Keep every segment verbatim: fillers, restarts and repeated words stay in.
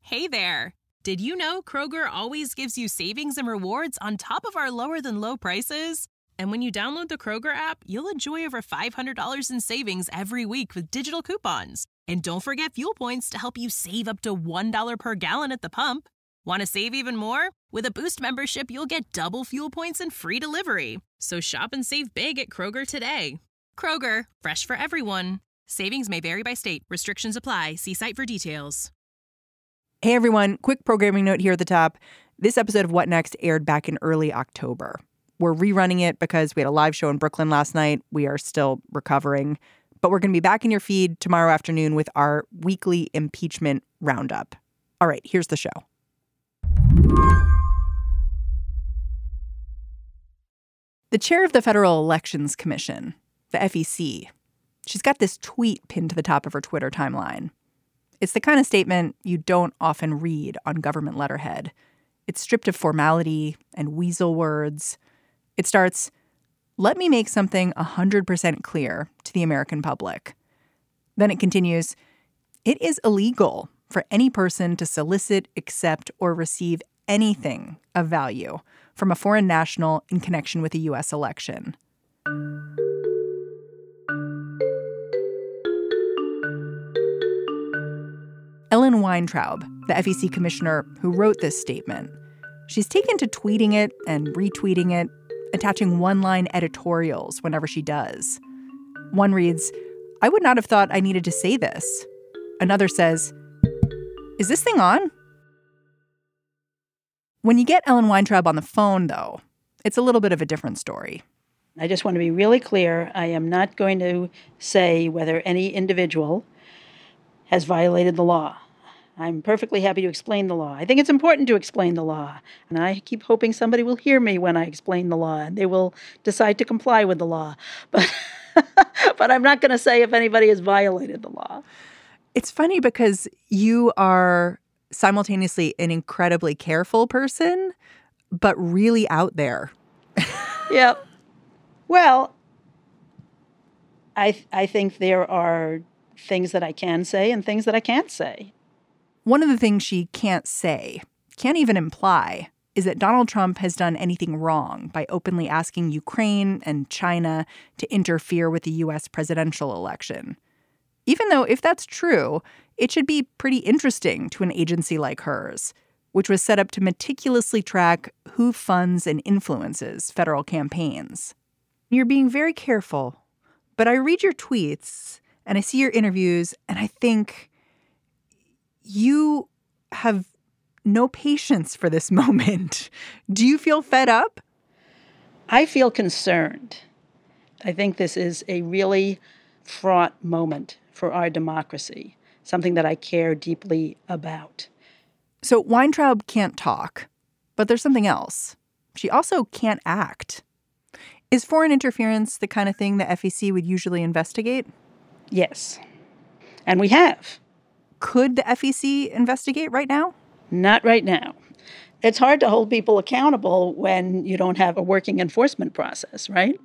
Hey there! Did you know Kroger always gives you savings and rewards on top of our lower-than-low prices? And when you download the Kroger app, you'll enjoy over five hundred dollars in savings every week with digital coupons. And don't forget fuel points to help you save up to one dollar per gallon at the pump. Want to save even more? With a Boost membership, you'll get double fuel points and free delivery. So shop and save big at Kroger today. Kroger, fresh for everyone. Savings may vary by state. Restrictions apply. See site for details. Hey, everyone. Quick programming note here at the top. This episode of What Next aired back in early October. We're rerunning it because we had a live show in Brooklyn last night. We are still recovering. But we're going to be back in your feed tomorrow afternoon with our weekly impeachment roundup. All right, here's the show. The chair of the Federal Elections Commission, the F E C, she's got this tweet pinned to the top of her Twitter timeline. It's the kind of statement you don't often read on government letterhead. It's stripped of formality and weasel words. It starts, "Let me make something one hundred percent clear to the American public." Then it continues, "It is illegal for any person to solicit, accept, or receive anything of value from a foreign national in connection with a U S election." Ellen Weintraub, the F E C commissioner who wrote this statement, she's taken to tweeting it and retweeting it, attaching one-line editorials whenever she does. One reads, "I would not have thought I needed to say this." Another says, "Is this thing on?" When you get Ellen Weintraub on the phone, though, it's a little bit of a different story. I just want to be really clear. I am not going to say whether any individual has violated the law. I'm perfectly happy to explain the law. I think it's important to explain the law. And I keep hoping somebody will hear me when I explain the law and they will decide to comply with the law. But but I'm not going to say if anybody has violated the law. It's funny because you are simultaneously an incredibly careful person, but really out there. Yep. Well, I I think there are things that I can say and things that I can't say. One of the things she can't say, can't even imply, is that Donald Trump has done anything wrong by openly asking Ukraine and China to interfere with the U S presidential election. Even though, if that's true, it should be pretty interesting to an agency like hers, which was set up to meticulously track who funds and influences federal campaigns. You're being very careful, but I read your tweets and I see your interviews and I think you have no patience for this moment. Do you feel fed up? I feel concerned. I think this is a really fraught moment for our democracy, something that I care deeply about. So Weintraub can't talk, but there's something else. She also can't act. Is foreign interference the kind of thing the F E C would usually investigate? Yes. And we have. Could the F E C investigate right now? Not right now. It's hard to hold people accountable when you don't have a working enforcement process, right?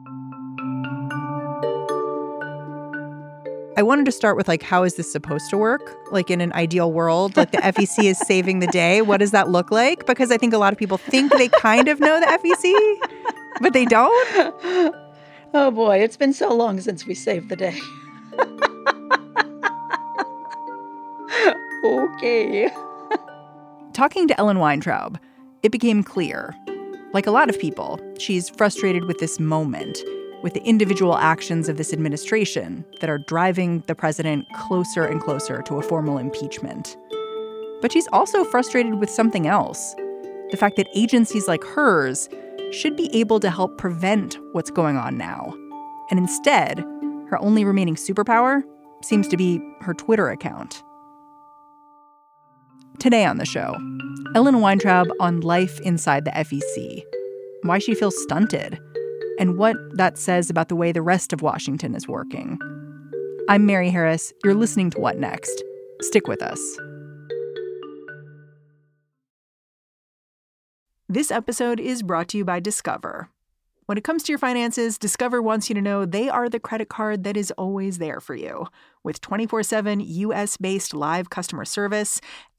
I wanted to start with, like, how is this supposed to work? Like, in an ideal world, like the F E C is saving the day. What does that look like? Because I think a lot of people think they kind of know the F E C, but they don't. Oh, boy, it's been so long since we saved the day. Okay. Talking to Ellen Weintraub, it became clear, like a lot of people, she's frustrated with this moment, with the individual actions of this administration that are driving the president closer and closer to a formal impeachment. But she's also frustrated with something else, the fact that agencies like hers should be able to help prevent what's going on now. And instead, her only remaining superpower seems to be her Twitter account. Today on the show, Ellen Weintraub on life inside the F E C, why she feels stunted, and what that says about the way the rest of Washington is working. I'm Mary Harris. You're listening to What Next? Stick with us. This episode is brought to you by Discover. When it comes to your finances, Discover wants you to know they are the credit card that is always there for you. With twenty-four seven U S-based live customer service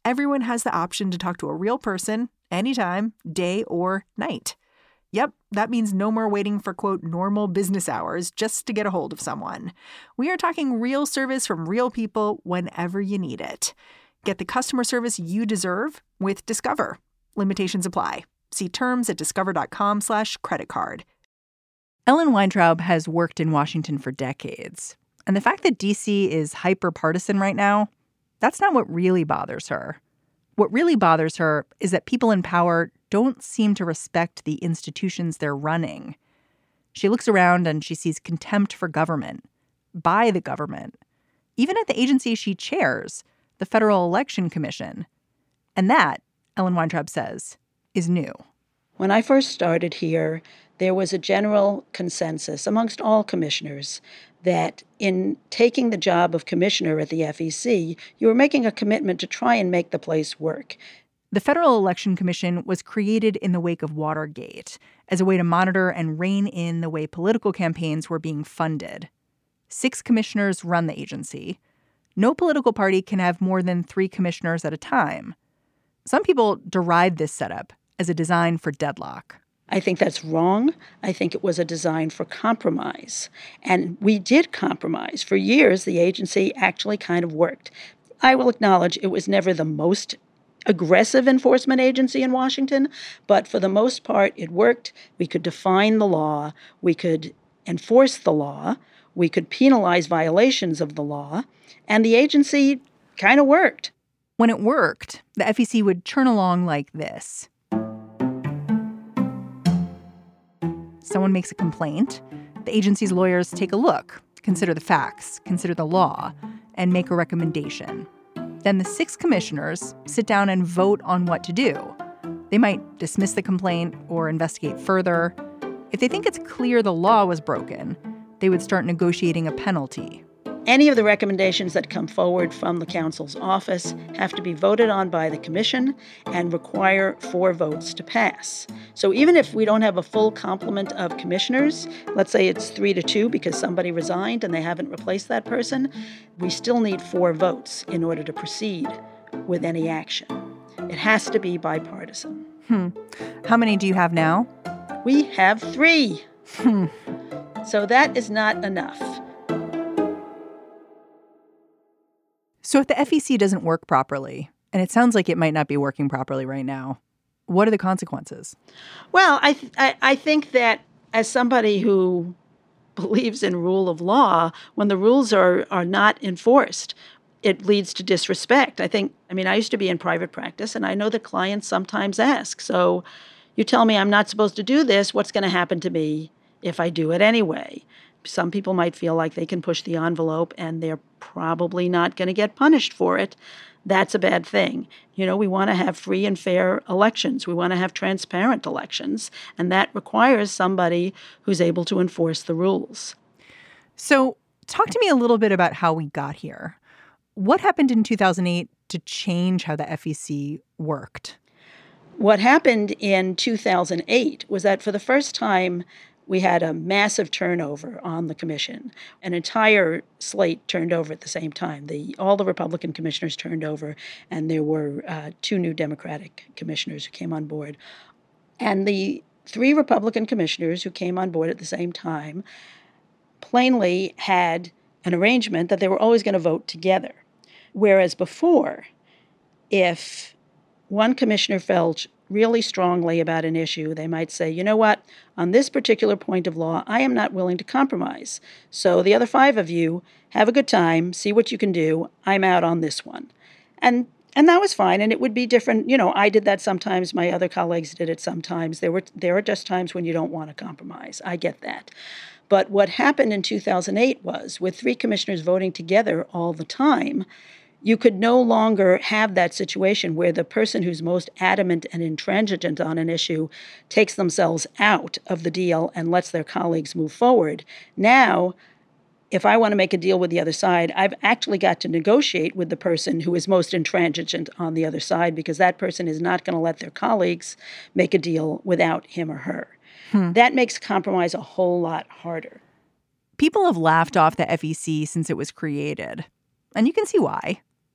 everyone has the option to talk to a real person anytime, day or night. Yep, that means no more waiting for, quote, normal business hours just to get a hold of someone. We are talking real service from real people whenever you need it. Get the customer service you deserve with Discover. Limitations apply. See terms at discover.com slash credit card. Ellen Weintraub has worked in Washington for decades. And the fact that D C is hyper-partisan right now, that's not what really bothers her. What really bothers her is that people in power don't seem to respect the institutions they're running. She looks around and she sees contempt for government, by the government, even at the agency she chairs, the Federal Election Commission. And that, Ellen Weintraub says, is new. When I first started here, there was a general consensus amongst all commissioners that in taking the job of commissioner at the F E C, you were making a commitment to try and make the place work. The Federal Election Commission was created in the wake of Watergate as a way to monitor and rein in the way political campaigns were being funded. Six commissioners run the agency. No political party can have more than three commissioners at a time. Some people deride this setup as a design for deadlock. I think that's wrong. I think it was a design for compromise. And we did compromise. For years, the agency actually kind of worked. I will acknowledge it was never the most aggressive enforcement agency in Washington, but for the most part, it worked. We could define the law. We could enforce the law. We could penalize violations of the law. And the agency kind of worked. When it worked, the F E C would churn along like this. Someone makes a complaint. The agency's lawyers take a look, consider the facts, consider the law, and make a recommendation. Then the six commissioners sit down and vote on what to do. They might dismiss the complaint or investigate further. If they think it's clear the law was broken, they would start negotiating a penalty. Any of the recommendations that come forward from the council's office have to be voted on by the commission and require four votes to pass. So even if we don't have a full complement of commissioners, let's say it's three to two because somebody resigned and they haven't replaced that person, we still need four votes in order to proceed with any action. It has to be bipartisan. Hmm. How many do you have now? We have three. Hmm. So that is not enough. So if the F E C doesn't work properly, and it sounds like it might not be working properly right now, what are the consequences? Well, I, th- I I think that as somebody who believes in rule of law, when the rules are, are not enforced, it leads to disrespect. I think, I mean, I used to be in private practice, and I know that clients sometimes ask, so you tell me I'm not supposed to do this, what's going to happen to me if I do it anyway? Some people might feel like they can push the envelope and they're probably not going to get punished for it. That's a bad thing. You know, we want to have free and fair elections. We want to have transparent elections. And that requires somebody who's able to enforce the rules. So talk to me a little bit about how we got here. What happened in two thousand eight to change how the F E C worked? What happened in two thousand eight was that for the first time, we had a massive turnover on the commission. An entire slate turned over at the same time. The, all the Republican commissioners turned over, and there were uh, two new Democratic commissioners who came on board. And the three Republican commissioners who came on board at the same time plainly had an arrangement that they were always going to vote together. Whereas before, if one commissioner felt really strongly about an issue, they might say, you know what, on this particular point of law, I am not willing to compromise. So the other five of you have a good time, see what you can do. I'm out on this one. And and that was fine. And it would be different. You know, I did that sometimes. My other colleagues did it sometimes. There were there are just times when you don't want to compromise. I get that. But what happened in two thousand eight was, with three commissioners voting together all the time, you could no longer have that situation where the person who's most adamant and intransigent on an issue takes themselves out of the deal and lets their colleagues move forward. Now, if I want to make a deal with the other side, I've actually got to negotiate with the person who is most intransigent on the other side, because that person is not going to let their colleagues make a deal without him or her. Hmm. That makes compromise a whole lot harder. People have laughed off the F E C since it was created, and you can see why.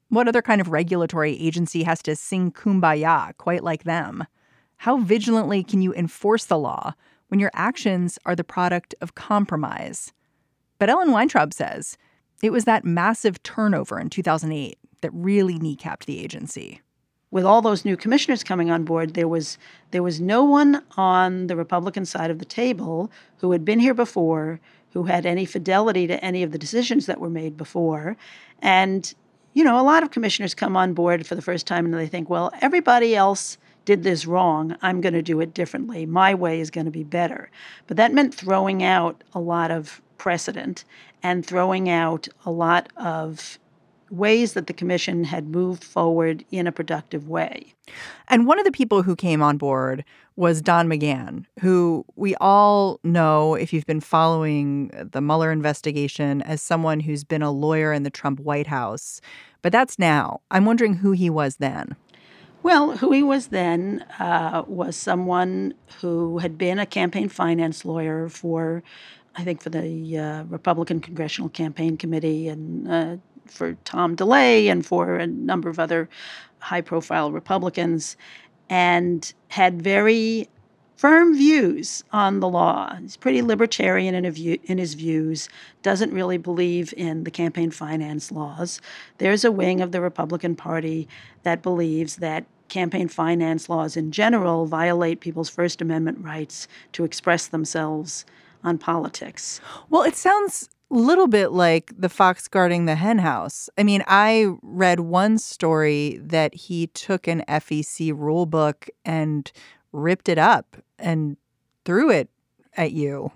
What other kind of regulatory agency has to sing kumbaya quite like them? How vigilantly can you enforce the law when your actions are the product of compromise? But Ellen Weintraub says it was that massive turnover in two thousand eight that really kneecapped the agency. With all those new commissioners coming on board, there was there was no one on the Republican side of the table who had been here before, who had any fidelity to any of the decisions that were made before. And, you know, a lot of commissioners come on board for the first time and they think, well, everybody else did this wrong. I'm going to do it differently. My way is going to be better. But that meant throwing out a lot of precedent and throwing out a lot of ways that the commission had moved forward in a productive way. And one of the people who came on board was Don McGahn, who we all know, if you've been following the Mueller investigation, as someone who's been a lawyer in the Trump White House. But that's now. I'm wondering who he was then. Well, who he was then uh, was someone who had been a campaign finance lawyer for, I think, for the uh, Republican Congressional Campaign Committee and uh, for Tom DeLay and for a number of other high-profile Republicans, and had very firm views on the law. He's pretty libertarian in, a view, in his views, doesn't really believe in the campaign finance laws. There's a wing of the Republican Party that believes that campaign finance laws in general violate people's First Amendment rights to express themselves on politics. Well, it sounds a little bit like the fox guarding the hen house. I mean, I read one story that he took an F E C rule book and ripped it up and threw it at you.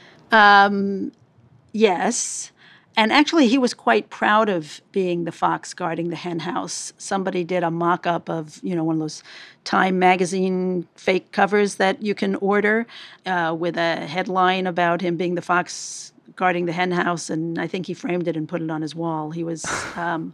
Um, yes. And actually, he was quite proud of being the fox guarding the hen house. Somebody did a mock-up of, you know, one of those Time magazine fake covers that you can order uh, with a headline about him being the fox guarding the hen house. And I think he framed it and put it on his wall. He was um,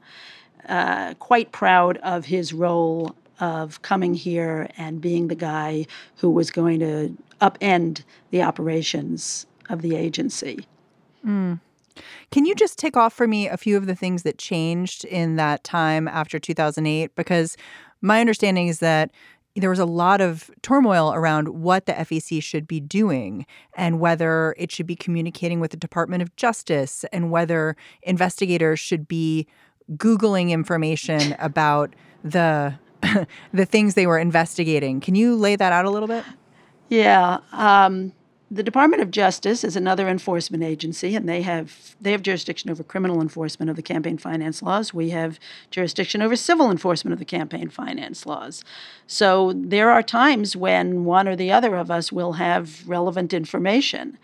uh, quite proud of his role of coming here and being the guy who was going to upend the operations of the agency. Mm. Can you just tick off for me a few of the things that changed in that time after two thousand eight? Because my understanding is that there was a lot of turmoil around what the F E C should be doing and whether it should be communicating with the Department of Justice and whether investigators should be Googling information about the the things they were investigating. Can you lay that out a little bit? Yeah. Um, the Department of Justice is another enforcement agency, and they have they have jurisdiction over criminal enforcement of the campaign finance laws. We have jurisdiction over civil enforcement of the campaign finance laws. So there are times when one or the other of us will have relevant information.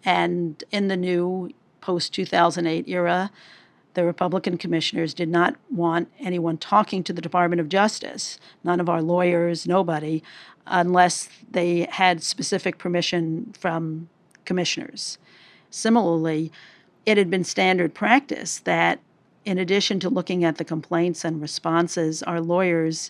And in the new post two thousand eight era, the Republican commissioners did not want anyone talking to the Department of Justice, none of our lawyers, nobody, unless they had specific permission from commissioners. Similarly, it had been standard practice that in addition to looking at the complaints and responses, our lawyers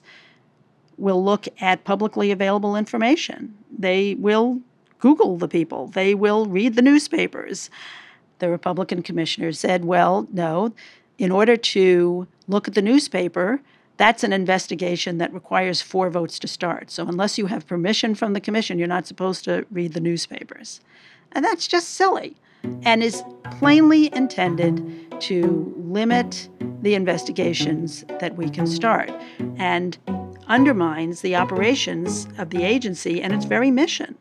will look at publicly available information. They will Google the people. They will read the newspapers. The Republican commissioners said, well, no, in order to look at the newspaper, that's an investigation that requires four votes to start. So unless you have permission from the commission, you're not supposed to read the newspapers. And that's just silly and is plainly intended to limit the investigations that we can start and undermines the operations of the agency and its very mission.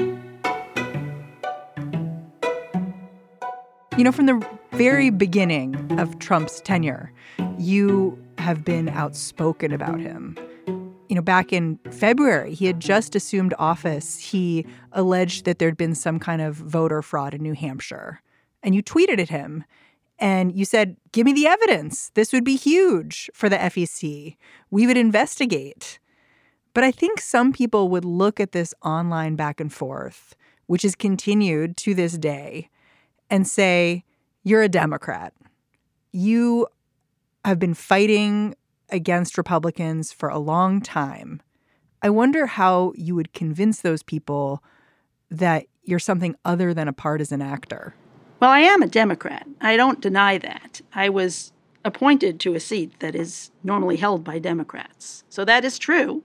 You know, from the very beginning of Trump's tenure, you have been outspoken about him. You know, back in February, he had just assumed office. He alleged that there'd been some kind of voter fraud in New Hampshire. And you tweeted at him and you said, give me the evidence. This would be huge for the F E C. We would investigate. But I think some people would look at this online back and forth, which is continued to this day, and say, you're a Democrat. You have been fighting against Republicans for a long time. I wonder how you would convince those people that you're something other than a partisan actor. Well, I am a Democrat. I don't deny that. I was appointed to a seat that is normally held by Democrats. So that is true.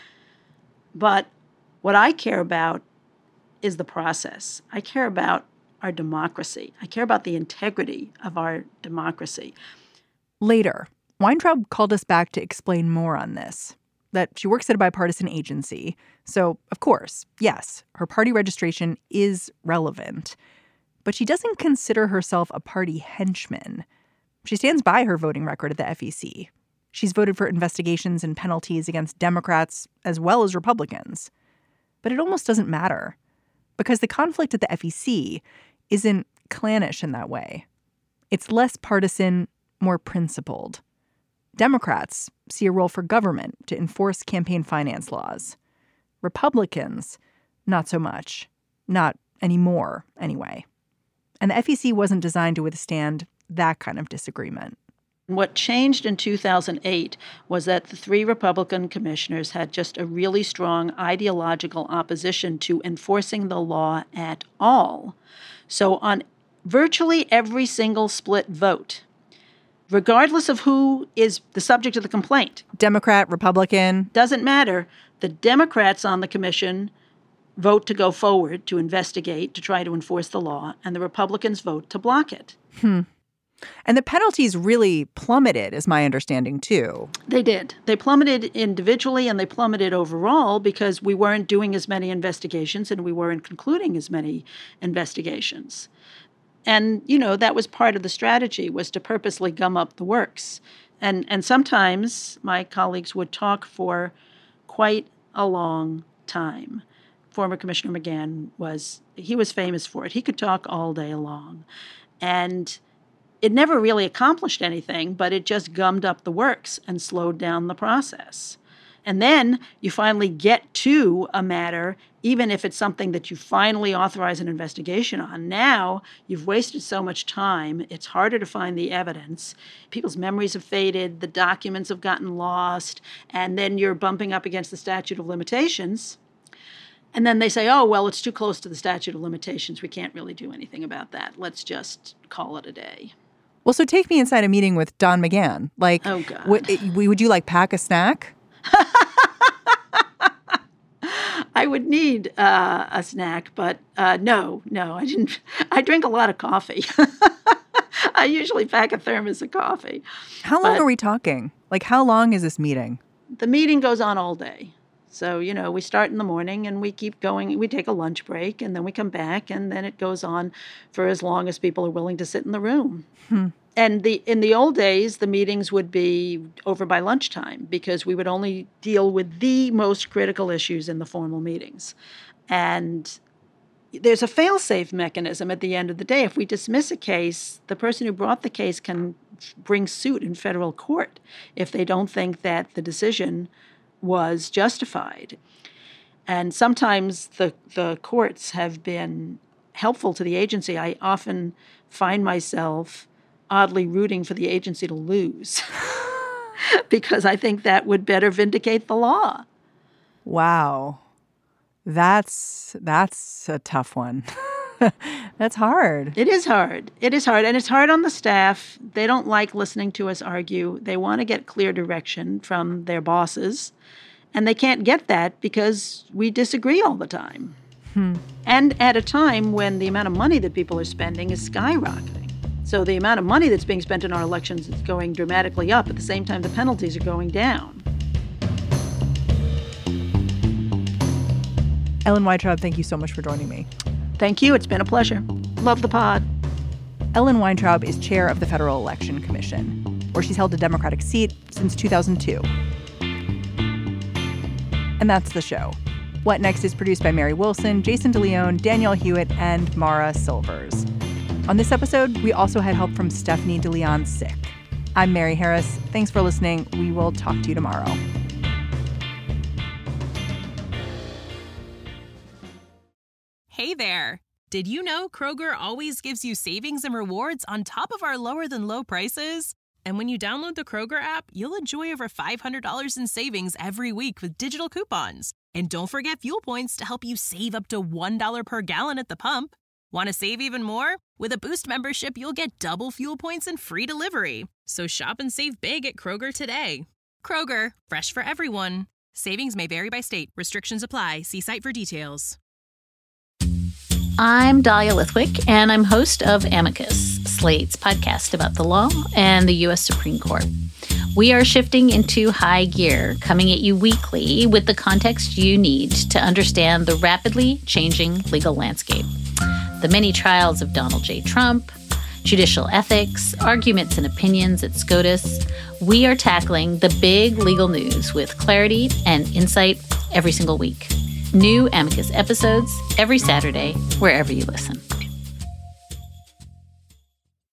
But what I care about is the process. I care about our democracy. I care about the integrity of our democracy. Later, Weintraub called us back to explain more on this, that she works at a bipartisan agency. So, of course, yes, her party registration is relevant. But she doesn't consider herself a party henchman. She stands by her voting record at the F E C. She's voted for investigations and penalties against Democrats as well as Republicans. But it almost doesn't matter because the conflict at the F E C isn't clannish in that way. It's less partisan, more principled. Democrats see a role for government to enforce campaign finance laws. Republicans, not so much. Not anymore, anyway. And the F E C wasn't designed to withstand that kind of disagreement. What changed in two thousand eight was that the three Republican commissioners had just a really strong ideological opposition to enforcing the law at all. So on virtually every single split vote, regardless of who is the subject of the complaint, Democrat, Republican, doesn't matter, the Democrats on the commission vote to go forward to investigate, to try to enforce the law, and the Republicans vote to block it. Hmm. And the penalties really plummeted, is my understanding, too. They did. They plummeted individually and they plummeted overall because we weren't doing as many investigations and we weren't concluding as many investigations. And, you know, that was part of the strategy, was to purposely gum up the works. And, and sometimes my colleagues would talk for quite a long time. Former Commissioner McGahn was, he was famous for it. He could talk all day long. And it never really accomplished anything, but it just gummed up the works and slowed down the process. And then you finally get to a matter, even if it's something that you finally authorize an investigation on. Now you've wasted so much time. It's harder to find the evidence. People's memories have faded. The documents have gotten lost. And then you're bumping up against the statute of limitations. And then they say, oh, well, it's too close to the statute of limitations. We can't really do anything about that. Let's just call it a day. Well, so take me inside a meeting with Don McGahn. Like, oh, God. W- would you like pack a snack? I would need uh, a snack, but uh, no, no, I didn't. I drink a lot of coffee. I usually pack a thermos of coffee. How long but are we talking? Like, how long is this meeting? The meeting goes on all day. So, you know, we start in the morning and we keep going. We take a lunch break and then we come back and then it goes on for as long as people are willing to sit in the room. Hmm. And the in the old days, the meetings would be over by lunchtime because we would only deal with the most critical issues in the formal meetings. And there's a fail-safe mechanism at the end of the day. If we dismiss a case, the person who brought the case can bring suit in federal court if they don't think that the decision was justified. And sometimes the, the courts have been helpful to the agency. I often find myself oddly rooting for the agency to lose because I think that would better vindicate the law. Wow. That's that's a tough one. That's hard. It is hard. It is hard. And it's hard on the staff. They don't like listening to us argue. They want to get clear direction from their bosses. And they can't get that because we disagree all the time. Hmm. And at a time when the amount of money that people are spending is skyrocketing. So the amount of money that's being spent in our elections is going dramatically up. At the same time, the penalties are going down. Ellen Weintraub, thank you so much for joining me. Thank you. It's been a pleasure. Love the pod. Ellen Weintraub is chair of the Federal Election Commission, where she's held a Democratic seat since two thousand two. And that's the show. What Next is produced by Mary Wilson, Jason DeLeon, Danielle Hewitt, and Mara Silvers. On this episode, we also had help from Stephanie DeLeon-Sick. I'm Mary Harris. Thanks for listening. We will talk to you tomorrow. Hey there. Did you know Kroger always gives you savings and rewards on top of our lower than low prices? And when you download the Kroger app, you'll enjoy over five hundred dollars in savings every week with digital coupons. And don't forget fuel points to help you save up to one dollar per gallon at the pump. Want to save even more? With a Boost membership, you'll get double fuel points and free delivery. So shop and save big at Kroger today. Kroger, fresh for everyone. Savings may vary by state. Restrictions apply. See site for details. I'm Dahlia Lithwick, and I'm host of Amicus, Slate's podcast about the law and the U S Supreme Court. We are shifting into high gear, coming at you weekly with the context you need to understand the rapidly changing legal landscape. The many trials of Donald J. Trump, judicial ethics, arguments and opinions at SCOTUS. We are tackling the big legal news with clarity and insight every single week. New Amicus episodes every Saturday, wherever you listen.